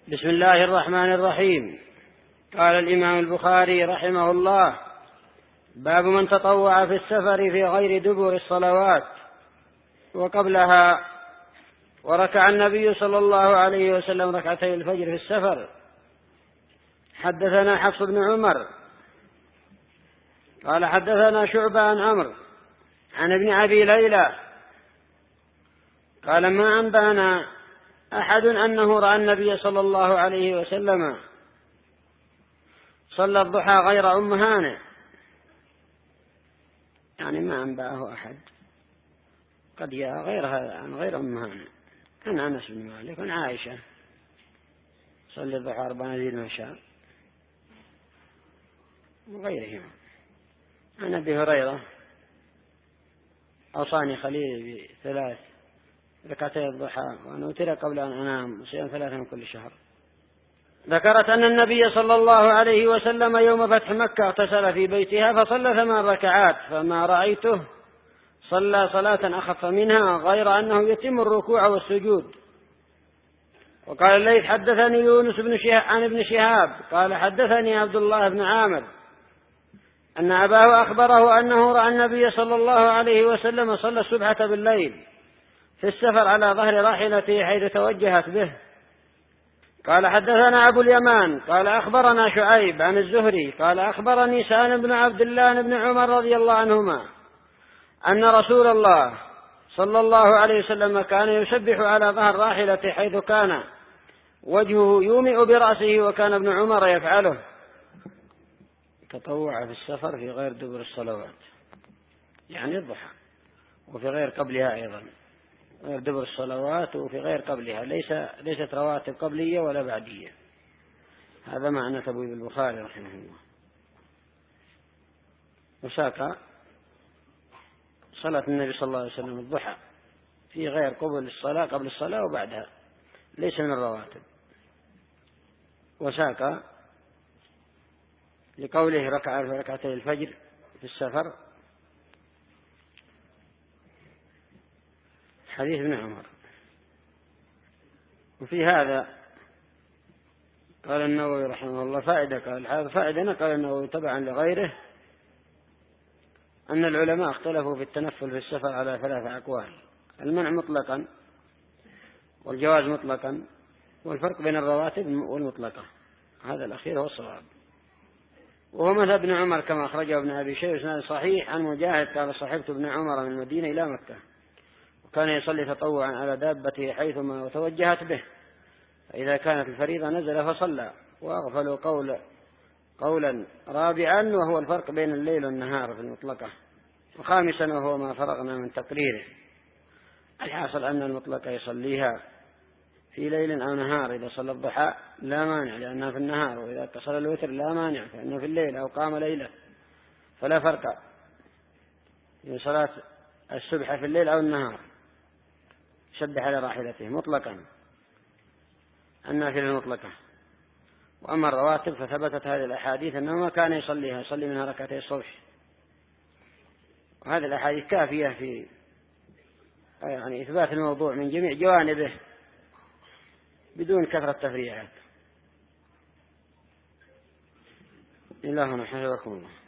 بسم الله الرحمن الرحيم. قال الإمام البخاري رحمه الله: باب من تطوع في السفر في غير دبر الصلوات وقبلها. وركع النبي صلى الله عليه وسلم ركعتي الفجر في السفر. حدثنا حفص بن عمر قال حدثنا شعبة عن عمرو عن ابن أبي ليلى قال: ما أنبأنا أحد أنه رأى النبي صلى الله عليه وسلم صلى الضحى غير أم هانئ. يعني ما أنبأه أحد، قد جاء غيرها عن غير أم هانئ، عن أنس بن مالك وعن عائشة صلى الضحى 4 ذي المشاء وغيرهما. عن أبي هريرة: أوصاني خليلي ب3 ركعتي الضحى وأن أوتر قبل أن أنام وصيام 3 من كل شهر. ذكرت أن النبي صلى الله عليه وسلم يوم فتح مكة اغتسل في بيتها فصلى 8 ركعات، فما رأيته صلى صلاة أخف منها غير أنه يتم الركوع والسجود. وقال الليث: حدثني يونس عن ابن شهاب قال: حدثني عبد الله بن عامر أن أباه أخبره أنه رأى النبي صلى الله عليه وسلم صلى الصبحة بالليل في السفر على ظهر راحلته حيث توجهت به. قال: حدثنا أبو اليمان قال: أخبرنا شعيب عن الزهري قال: أخبرني سالم بن عبد الله بن عمر رضي الله عنهما أن رسول الله صلى الله عليه وسلم كان يسبح على ظهر راحلته حيث كان وجهه يومئ برأسه، وكان ابن عمر يفعله. تطوع في السفر في غير دبر الصلوات، يعني الضحى، وفي غير قبلها أيضا، غير دبر الصلوات وفي غير قبلها، ليست رواتب قبلية ولا بعدية. هذا معنى تبويب البخاري رحمه الله. وساق صلاة النبي صلى الله عليه وسلم الضحى في غير قبل الصلاة، قبل الصلاة وبعدها، ليس من الرواتب. وساق لقوله ركع في ركعتي الفجر في السفر حديث ابن عمر. وفي هذا قال النووي رحمه الله فائدة، قال هذا فائدة نقل النووي تبعا لغيره أن العلماء اختلفوا في التنفل في السفر على 3 أقوال: المنع مطلقا، والجواز مطلقا، والفرق بين الرواتب والمطلقة. هذا الأخير هو الصواب، وهو مذهب ابن عمر كما أخرجه ابن أبي شيبة بإسناد صحيح عن مجاهد قال: صحبت ابن عمر من المدينة إلى مكة، وكان يصلي تطوعا على دابته حيثما توجهت به، فإذا كانت الفريضة نزل فصلى. وأغفلوا قولا رابعا، وهو الفرق بين الليل والنهار في المطلقة. وخامسا، وهو ما فرغنا من تقريره، الحاصل أن المطلقة يصليها في ليل أو نهار. إذا صلى الضحى لا مانع لأنها في النهار، وإذا صلى الوتر لا مانع فإنه في الليل أو قام ليلة، فلا فرق بين صلاة الصبح في الليل أو النهار. شبه على راحلته مطلقا، النافلة المطلقة. وأما الرواتب فثبتت هذه الأحاديث أنه ما كان يصلي منها ركعتي الصبح، وهذه الأحاديث كافية في يعني إثبات الموضوع من جميع جوانبه بدون كثرة تفريعات. إلهنا حفظكم الله.